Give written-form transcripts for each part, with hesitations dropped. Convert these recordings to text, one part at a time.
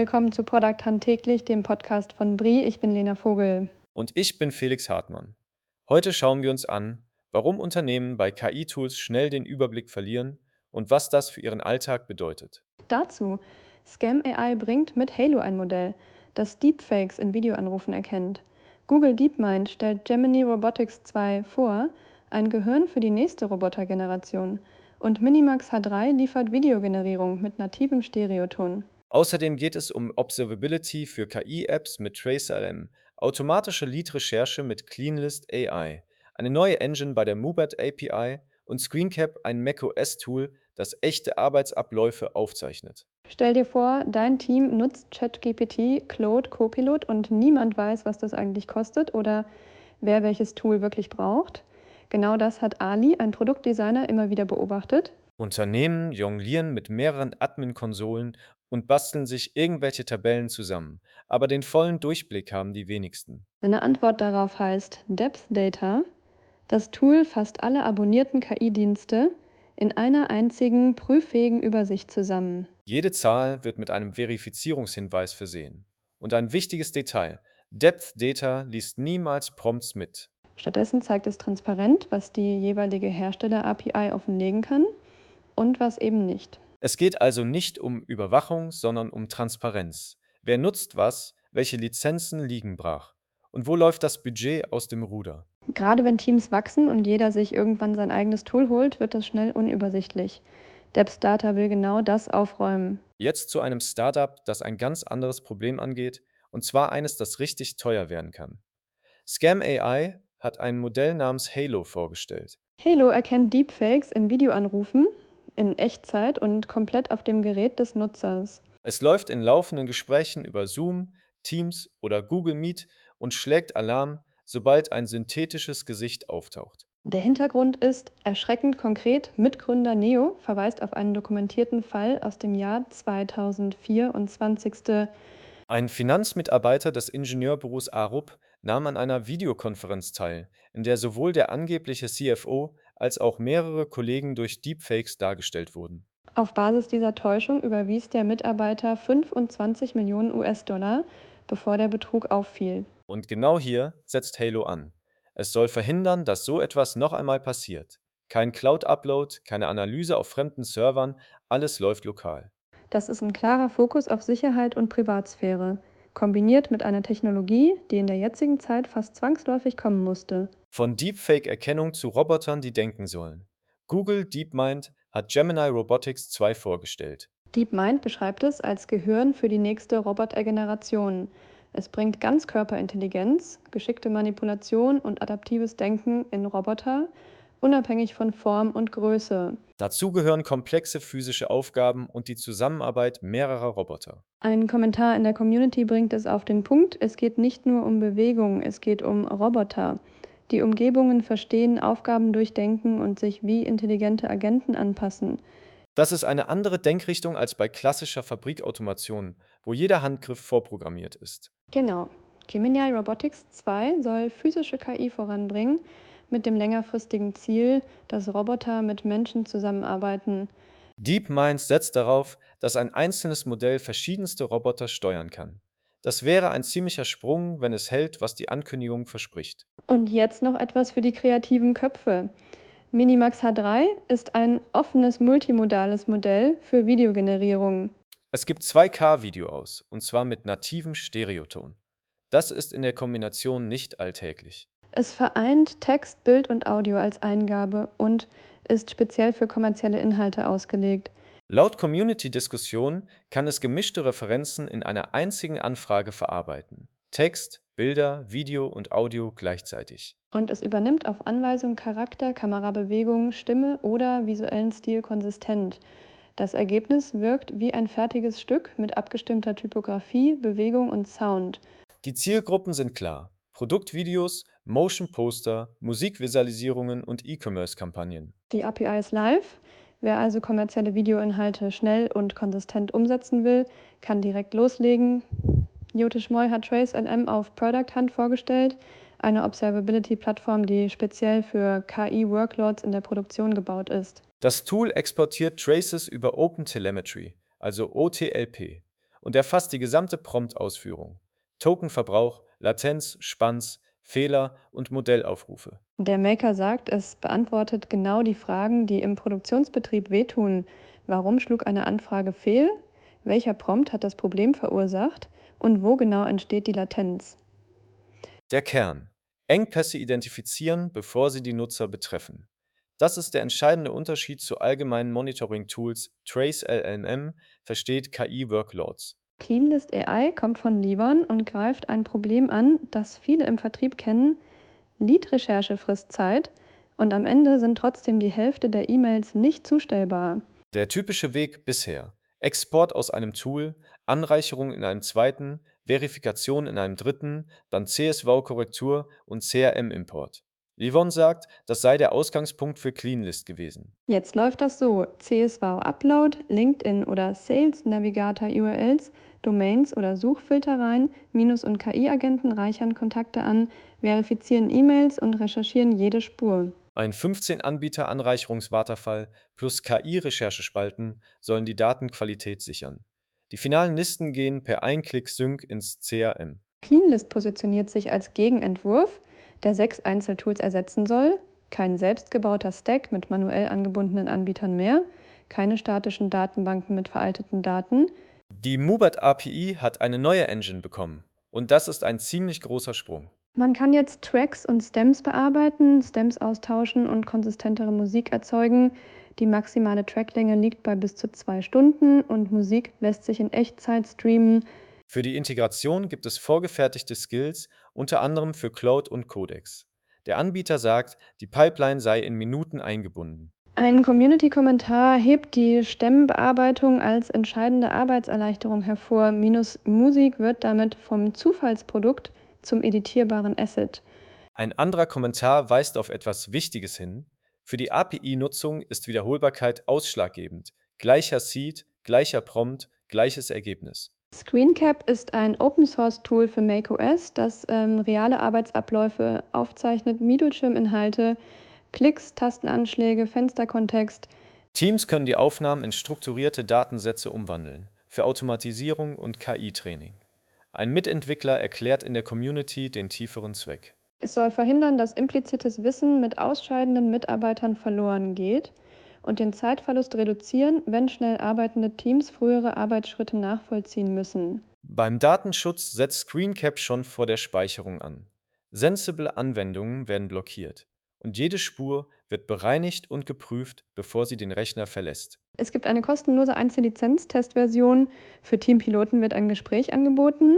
willkommen zu Product Hunt täglich, dem Podcast von Brie. Ich bin Lena Vogel. Und ich bin Felix Hartmann. Heute schauen wir uns an, warum Unternehmen bei KI-Tools schnell den Überblick verlieren und was das für ihren Alltag bedeutet. Dazu, Scam AI bringt mit Halo ein Modell, das Deepfakes in Videoanrufen erkennt. Google DeepMind stellt Gemini Robotics 2 vor, ein Gehirn für die nächste Robotergeneration. Und Minimax H3 liefert Videogenerierung mit nativem Stereoton. Außerdem geht es um Observability für KI-Apps mit TraceLM, automatische Lead-Recherche mit CleanList AI, eine neue Engine bei der Mubat API und ScreenCap, ein macOS-Tool, das echte Arbeitsabläufe aufzeichnet. Stell dir vor, dein Team nutzt ChatGPT, Claude, Copilot und niemand weiß, was das eigentlich kostet oder wer welches Tool wirklich braucht. Genau das hat Ali, ein Produktdesigner, immer wieder beobachtet. Unternehmen jonglieren mit mehreren Admin-Konsolen und basteln sich irgendwelche Tabellen zusammen, aber den vollen Durchblick haben die wenigsten. Eine Antwort darauf heißt Depth Data. Das Tool fasst alle abonnierten KI-Dienste in einer einzigen prüffähigen Übersicht zusammen. Jede Zahl wird mit einem Verifizierungshinweis versehen. Und ein wichtiges Detail: Depth Data liest niemals Prompts mit. Stattdessen zeigt es transparent, was die jeweilige Hersteller-API offenlegen kann und was eben nicht. Es geht also nicht um Überwachung, sondern um Transparenz. Wer nutzt was, welche Lizenzen liegen brach und wo läuft das Budget aus dem Ruder? Gerade wenn Teams wachsen und jeder sich irgendwann sein eigenes Tool holt, wird das schnell unübersichtlich. Data will genau das aufräumen. Jetzt zu einem Startup, das ein ganz anderes Problem angeht, und zwar eines, das richtig teuer werden kann. Scam AI hat ein Modell namens Halo vorgestellt. Halo erkennt Deepfakes in Videoanrufen in Echtzeit und komplett auf dem Gerät des Nutzers. Es läuft in laufenden Gesprächen über Zoom, Teams oder Google Meet und schlägt Alarm, sobald ein synthetisches Gesicht auftaucht. Der Hintergrund ist erschreckend konkret. Mitgründer Neo verweist auf einen dokumentierten Fall aus dem Jahr 2024. Ein Finanzmitarbeiter des Ingenieurbüros Arup nahm an einer Videokonferenz teil, in der sowohl der angebliche CFO als auch mehrere Kollegen durch Deepfakes dargestellt wurden. Auf Basis dieser Täuschung überwies der Mitarbeiter 25 Millionen US-Dollar, bevor der Betrug auffiel. Und genau hier setzt Halo an. Es soll verhindern, dass so etwas noch einmal passiert. Kein Cloud-Upload, keine Analyse auf fremden Servern, alles läuft lokal. Das ist ein klarer Fokus auf Sicherheit und Privatsphäre, kombiniert mit einer Technologie, die in der jetzigen Zeit fast zwangsläufig kommen musste. Von Deepfake-Erkennung zu Robotern, die denken sollen. Google DeepMind hat Gemini Robotics 2 vorgestellt. DeepMind beschreibt es als Gehirn für die nächste Robotergeneration. Es bringt Ganzkörperintelligenz, geschickte Manipulation und adaptives Denken in Roboter, unabhängig von Form und Größe. Dazu gehören komplexe physische Aufgaben und die Zusammenarbeit mehrerer Roboter. Ein Kommentar in der Community bringt es auf den Punkt: Es geht nicht nur um Bewegung, es geht um Roboter, die Umgebungen verstehen, Aufgaben durchdenken und sich wie intelligente Agenten anpassen. Das ist eine andere Denkrichtung als bei klassischer Fabrikautomation, wo jeder Handgriff vorprogrammiert ist. Genau. Gemini Robotics 2 soll physische KI voranbringen, mit dem längerfristigen Ziel, dass Roboter mit Menschen zusammenarbeiten. DeepMind setzt darauf, dass ein einzelnes Modell verschiedenste Roboter steuern kann. Das wäre ein ziemlicher Sprung, wenn es hält, was die Ankündigung verspricht. Und jetzt noch etwas für die kreativen Köpfe. Minimax H3 ist ein offenes multimodales Modell für Videogenerierung. Es gibt 2K-Video aus, und zwar mit nativem Stereoton. Das ist in der Kombination nicht alltäglich. Es vereint Text, Bild und Audio als Eingabe und ist speziell für kommerzielle Inhalte ausgelegt. Laut Community-Diskussionen kann es gemischte Referenzen in einer einzigen Anfrage verarbeiten. Text, Bilder, Video und Audio gleichzeitig. Und es übernimmt auf Anweisung Charakter, Kamerabewegung, Stimme oder visuellen Stil konsistent. Das Ergebnis wirkt wie ein fertiges Stück mit abgestimmter Typografie, Bewegung und Sound. Die Zielgruppen sind klar: Produktvideos, Motion Poster, Musikvisualisierungen und E-Commerce-Kampagnen. Die API ist live. Wer also kommerzielle Videoinhalte schnell und konsistent umsetzen will, kann direkt loslegen. Jyotish Moy hat TraceLM auf Product Hunt vorgestellt, eine Observability-Plattform, die speziell für KI-Workloads in der Produktion gebaut ist. Das Tool exportiert Traces über OpenTelemetry, also OTLP, und erfasst die gesamte Prompt-Ausführung: Tokenverbrauch, Latenz, Spanns, Fehler und Modellaufrufe. Der Maker sagt, es beantwortet genau die Fragen, die im Produktionsbetrieb wehtun. Warum schlug eine Anfrage fehl? Welcher Prompt hat das Problem verursacht? Und wo genau entsteht die Latenz? Der Kern: Engpässe identifizieren, bevor sie die Nutzer betreffen. Das ist der entscheidende Unterschied zu allgemeinen Monitoring-Tools. Trace LLM versteht KI-Workloads. Cleanlist AI kommt von Livon und greift ein Problem an, das viele im Vertrieb kennen. Lead-Recherche frisst Zeit und am Ende sind trotzdem die Hälfte der E-Mails nicht zustellbar. Der typische Weg bisher: Export aus einem Tool, Anreicherung in einem zweiten, Verifikation in einem dritten, dann CSV-Korrektur und CRM-Import. Yvonne sagt, das sei der Ausgangspunkt für Cleanlist gewesen. Jetzt läuft das so: CSV-Upload, LinkedIn oder Sales Navigator URLs, Domains oder Suchfilter rein, Minus- und KI-Agenten reichern Kontakte an, verifizieren E-Mails und recherchieren jede Spur. Ein 15-Anbieter-Anreicherungswaterfall plus KI-Recherchespalten sollen die Datenqualität sichern. Die finalen Listen gehen per Ein-Klick-Sync ins CRM. Cleanlist positioniert sich als Gegenentwurf, der 6 Einzeltools ersetzen soll. Kein selbstgebauter Stack mit manuell angebundenen Anbietern mehr, keine statischen Datenbanken mit veralteten Daten. Die Mubert API hat eine neue Engine bekommen. Und das ist ein ziemlich großer Sprung. Man kann jetzt Tracks und Stems bearbeiten, Stems austauschen und konsistentere Musik erzeugen. Die maximale Tracklänge liegt bei bis zu 2 Stunden und Musik lässt sich in Echtzeit streamen. Für die Integration gibt es vorgefertigte Skills, unter anderem für Cloud und Codex. Der Anbieter sagt, die Pipeline sei in Minuten eingebunden. Ein Community-Kommentar hebt die Stemmenbearbeitung als entscheidende Arbeitserleichterung hervor. Minus Musik wird damit vom Zufallsprodukt zum editierbaren Asset. Ein anderer Kommentar weist auf etwas Wichtiges hin. Für die API-Nutzung ist Wiederholbarkeit ausschlaggebend. Gleicher Seed, gleicher Prompt, gleiches Ergebnis. ScreenCap ist ein Open-Source-Tool für macOS, das reale Arbeitsabläufe aufzeichnet, Bildschirminhalte, Klicks, Tastenanschläge, Fensterkontext. Teams können die Aufnahmen in strukturierte Datensätze umwandeln, für Automatisierung und KI-Training. Ein Mitentwickler erklärt in der Community den tieferen Zweck. Es soll verhindern, dass implizites Wissen mit ausscheidenden Mitarbeitern verloren geht und den Zeitverlust reduzieren, wenn schnell arbeitende Teams frühere Arbeitsschritte nachvollziehen müssen. Beim Datenschutz setzt ScreenCap schon vor der Speicherung an. Sensible Anwendungen werden blockiert und jede Spur wird bereinigt und geprüft, bevor sie den Rechner verlässt. Es gibt eine kostenlose Einzellizenz-Testversion. Für Teampiloten wird ein Gespräch angeboten.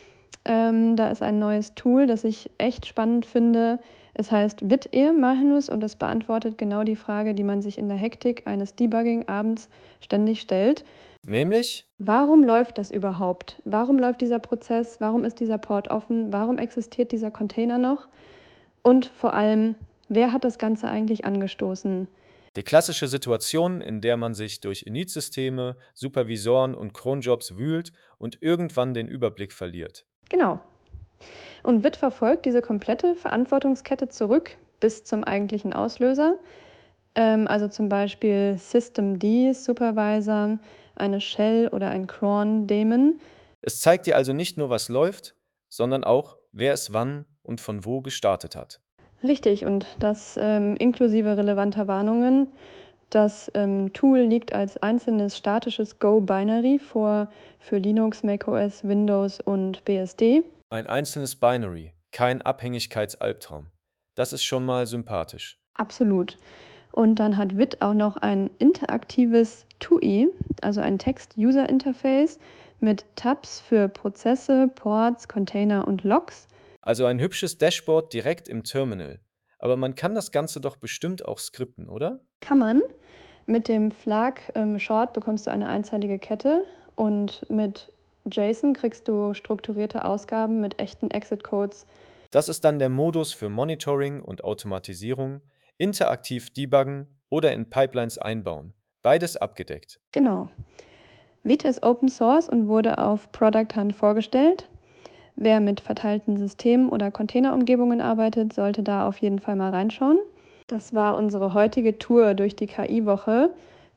Da ist ein neues Tool, das ich echt spannend finde. Es heißt Wit-Ehe Mahinus und es beantwortet genau die Frage, die man sich in der Hektik eines Debugging abends ständig stellt. Nämlich, Warum läuft das überhaupt? Warum läuft dieser Prozess? Warum ist dieser Port offen? Warum existiert dieser Container noch? Und vor allem, wer hat das Ganze eigentlich angestoßen? die klassische Situation, in der man sich durch Init-Systeme, Supervisoren und Cronjobs wühlt und irgendwann den Überblick verliert. Genau. Und Witt verfolgt diese komplette Verantwortungskette zurück bis zum eigentlichen Auslöser. Also zum Beispiel Systemd Supervisor, eine Shell oder ein Cron-Daemon. Es zeigt dir also nicht nur, was läuft, sondern auch, wer es wann und von wo gestartet hat. Richtig, und das inklusive relevanter Warnungen. Das Tool liegt als einzelnes statisches Go-Binary vor für Linux, macOS, Windows und BSD. Ein einzelnes Binary, kein Abhängigkeitsalbtraum. Das ist schon mal sympathisch. Absolut. Und dann hat Witt auch noch ein interaktives TUI, also ein Text-User-Interface mit Tabs für Prozesse, Ports, Container und Logs. Also ein hübsches Dashboard direkt im Terminal. Aber man kann das Ganze doch bestimmt auch skripten, oder? Kann man. Mit dem Flag Short bekommst du eine einzeilige Kette und mit JSON kriegst du strukturierte Ausgaben mit echten Exit-Codes. Das ist dann der Modus für Monitoring und Automatisierung, interaktiv debuggen oder in Pipelines einbauen. Beides abgedeckt. Genau. Vita ist Open Source und wurde auf Product Hunt vorgestellt. Wer mit verteilten Systemen oder Containerumgebungen arbeitet, sollte da auf jeden Fall mal reinschauen. Das war unsere heutige Tour durch die KI-Woche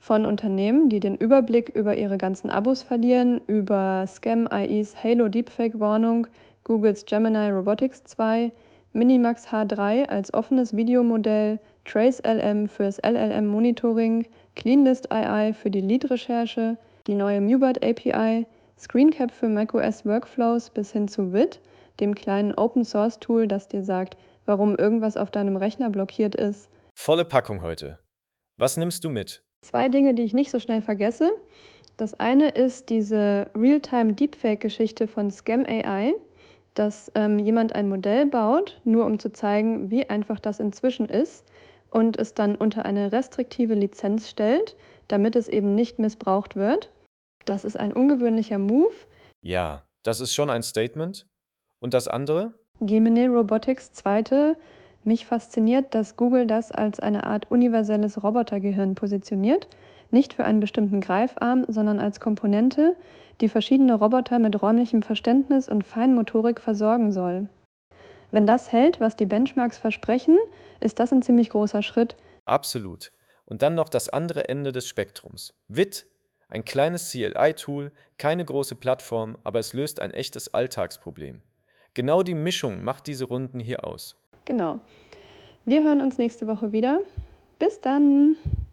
Von Unternehmen, die den Überblick über ihre ganzen Abos verlieren, über Scam.ai's Halo Deepfake-Warnung, Googles Gemini Robotics 2, Minimax H3 als offenes Videomodell, TraceLM fürs LLM-Monitoring, CleanList AI für die Lead-Recherche, die neue MuBat API, ScreenCap für macOS Workflows bis hin zu Wit, dem kleinen Open-Source-Tool, das dir sagt, warum irgendwas auf deinem Rechner blockiert ist. Volle Packung heute. Was nimmst du mit? 2 Dinge, die ich nicht so schnell vergesse. Das eine ist diese Real-Time-Deepfake-Geschichte von Scam AI, dass jemand ein Modell baut, nur um zu zeigen, wie einfach das inzwischen ist und es dann unter eine restriktive Lizenz stellt, damit es eben nicht missbraucht wird. Das ist ein ungewöhnlicher Move. Ja, das ist schon ein Statement. Und das andere? Gemini Robotics zweite, mich fasziniert, dass Google das als eine Art universelles Robotergehirn positioniert, nicht für einen bestimmten Greifarm, sondern als Komponente, die verschiedene Roboter mit räumlichem Verständnis und Feinmotorik versorgen soll. Wenn das hält, was die Benchmarks versprechen, ist das ein ziemlich großer Schritt. Absolut. Und dann noch das andere Ende des Spektrums. Wit, ein kleines CLI-Tool, keine große Plattform, aber es löst ein echtes Alltagsproblem. Genau die Mischung macht diese Runden hier aus. Genau. Wir hören uns nächste Woche wieder. Bis dann!